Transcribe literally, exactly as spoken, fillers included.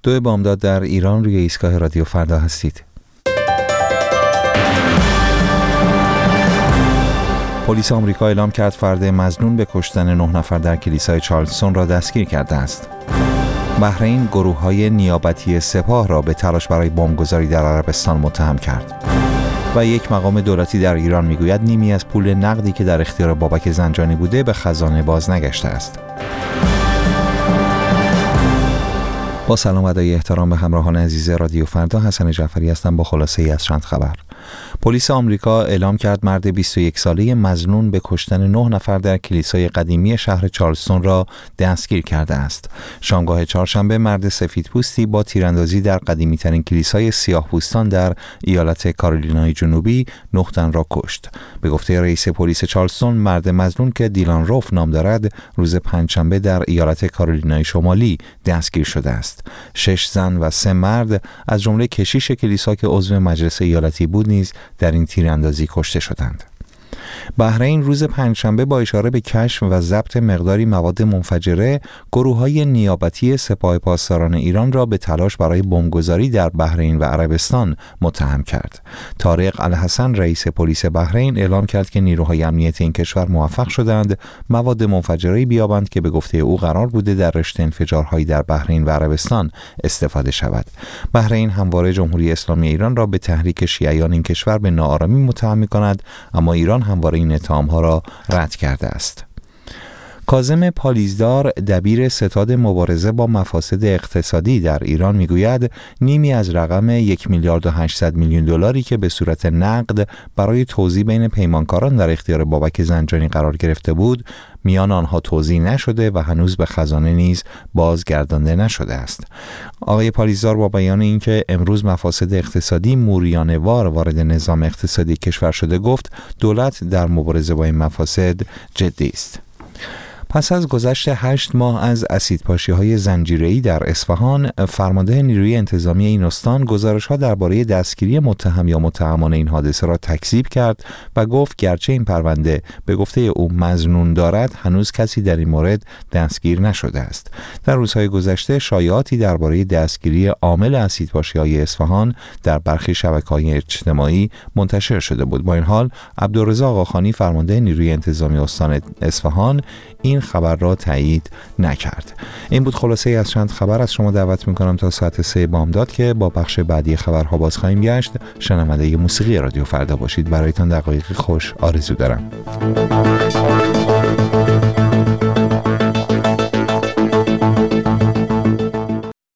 دو بامداد در ایران، روی ایستگاه رادیو فردا هستید. پلیس آمریکا اعلام کرد فرد مظنون به کشتن نه نفر در کلیسای چارلستون را دستگیر کرده است. بحرین گروه‌های نیابتی سپاه را به تلاش برای بمبگذاری در عربستان متهم کرد. و یک مقام دولتی در ایران میگوید نیمی از پول نقدی که در اختیار بابک زنجانی بوده به خزانه باز نگشته است. با سلام و ادای احترام به همراهان عزیز رادیو فردا، حسن جعفری هستم با خلاصه ای از چند خبر. پلیس آمریکا اعلام کرد مرد بیست و یک ساله مظنون به کشتن نه نفر در کلیسای قدیمی شهر چارلستون را دستگیر کرده است. شامگاه چهارشنبه مرد سفیدپوستی با تیراندازی در قدیمی ترین کلیسای سیاه‌پوستان در ایالت کارولینای جنوبی نه تن را کشت. به گفته رئیس پلیس چارلستون، مرد مظنون که دیلان روف نام دارد روز پنجشنبه در ایالت کارولینای شمالی دستگیر شده است. شش زن و سه مرد از جمله کشیش کلیسا که عضو مجلس ایالتی بود نیز در این تیراندازی کشته شدند. بحرین روز پنجشنبه با اشاره به کشف و ضبط مقداری مواد منفجره، گروه‌های نیابتی سپاه پاسداران ایران را به تلاش برای بمبگذاری در بحرین و عربستان متهم کرد. طارق الحسن رئیس پلیس بحرین اعلام کرد که نیروهای امنیت این کشور موفق شدند مواد منفجره بیابند که به گفته او قرار بوده در رشته انفجارهایی در بحرین و عربستان استفاده شود. بحرین همواره جمهوری اسلامی ایران را به تحریک شیعیان این کشور به ناآرامی متهم می‌کند، اما ایران همواره این اتهام‌ها را رد کرده است. کاظم پالیزدار دبیر ستاد مبارزه با مفاسد اقتصادی در ایران میگوید نیمی از رقم یک میلیارد و هشتصد میلیون دلاری که به صورت نقد برای توزیع بین پیمانکاران در اختیار بابک زنجانی قرار گرفته بود میان آنها توزیع نشده و هنوز به خزانه نیز بازگردانده نشده است. آقای پالیزدار با بیان اینکه امروز مفاسد اقتصادی موریانه‌وار وارد نظام اقتصادی کشور شده گفت دولت در مبارزه با این مفاسد جدی است. پس از گذشت هشت ماه از اسیدپاشی‌های زنجیره‌ای در اصفهان، فرمانده نیروی انتظامی این استان گزارش‌ها درباره دستگیری متهم یا متهمان این حادثه را تکذیب کرد و گفت گرچه این پرونده به گفته او مظنون دارد، هنوز کسی در این مورد دستگیر نشده است. در روزهای گذشته شایعاتی درباره دستگیری عامل اسیدپاشی‌های اصفهان در برخی شبکه‌های اجتماعی منتشر شده بود. با این حال عبدالرضا آقاخانی فرمانده نیروی انتظامی استان اصفهان این خبر را تایید نکرد. این بود خلاصه ای از چند خبر. از شما دعوت میکنم تا ساعت سه بامداد که با بخش بعدی خبرها باز خواهیم گشت شنونده موسیقی رادیو فردا باشید. برایتان دقایقی خوش آرزو دارم.